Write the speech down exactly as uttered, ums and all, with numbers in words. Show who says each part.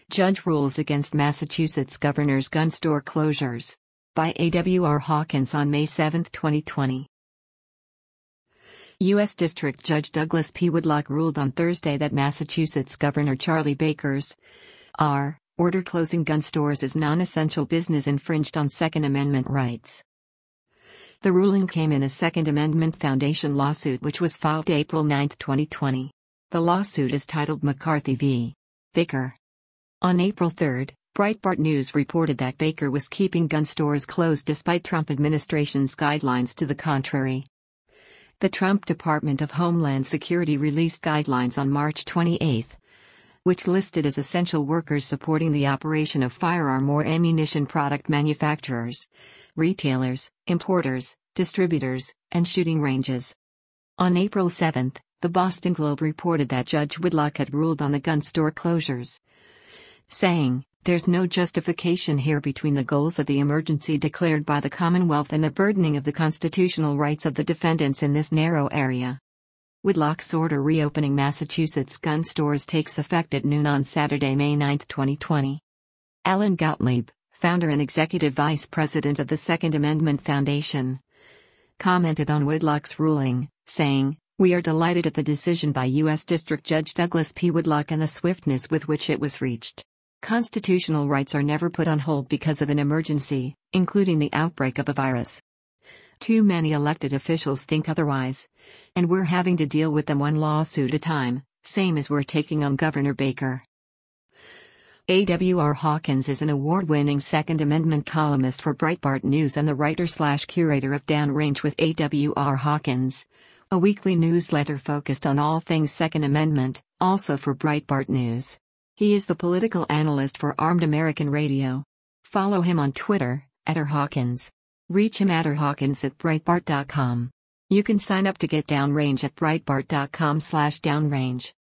Speaker 1: Judge rules against Massachusetts governor's gun store closures. By A W R Hawkins on May seventh, twenty twenty. U S District Judge Douglas P. Whitlock ruled on Thursday that Massachusetts Governor Charlie Baker's R. order closing gun stores as non-essential business infringed on Second Amendment rights. The ruling came in a Second Amendment Foundation lawsuit which was filed April ninth, twenty twenty. The lawsuit is titled McCarthy v. Baker. On April third, Breitbart News reported that Baker was keeping gun stores closed despite Trump administration's guidelines to the contrary. The Trump Department of Homeland Security released guidelines on March twenty-eighth, which listed as essential workers supporting the operation of firearm or ammunition product manufacturers, retailers, importers, distributors, and shooting ranges. On April seventh, the Boston Globe reported that Judge Whitlock had ruled on the gun store closures, saying, "There's no justification here between the goals of the emergency declared by the Commonwealth and the burdening of the constitutional rights of the defendants in this narrow area." Whitlock's order reopening Massachusetts gun stores takes effect at noon on Saturday, May ninth, twenty twenty. Alan Gottlieb, founder and executive vice president of the Second Amendment Foundation, commented on Whitlock's ruling, saying, "We are delighted at the decision by U S District Judge Douglas P. Whitlock and the swiftness with which it was reached. Constitutional rights are never put on hold because of an emergency, including the outbreak of a virus. Too many elected officials think otherwise, and we're having to deal with them one lawsuit at a time, same as we're taking on Governor Baker." A W R Hawkins is an award-winning Second Amendment columnist for Breitbart News and the writer-slash-curator of Downrange with A W R Hawkins, a weekly newsletter focused on all things Second Amendment, also for Breitbart News. He is the political analyst for Armed American Radio. Follow him on Twitter, at R Hawkins. Reach him at r hawkins at breitbart dot com. You can sign up to get Downrange at breitbart dot com slash downrange.